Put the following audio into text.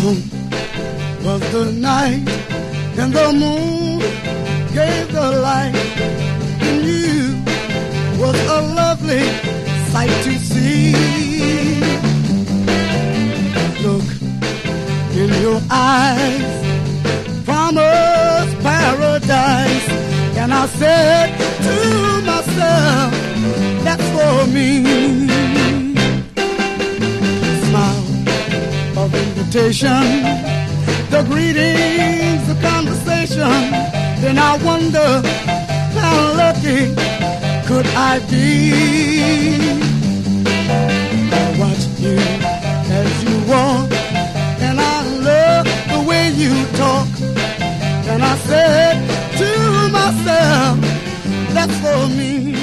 long was the night, and the moon gave the light, and you was a lovely sight to see. Look in your eyes, promised paradise, and I said to myself, that's for me. Smile of invitation, the greetings, the conversation, then I wonder how lucky could I be. I watch you as you walk, and I love the way you talk, and I said to myself, that's for me.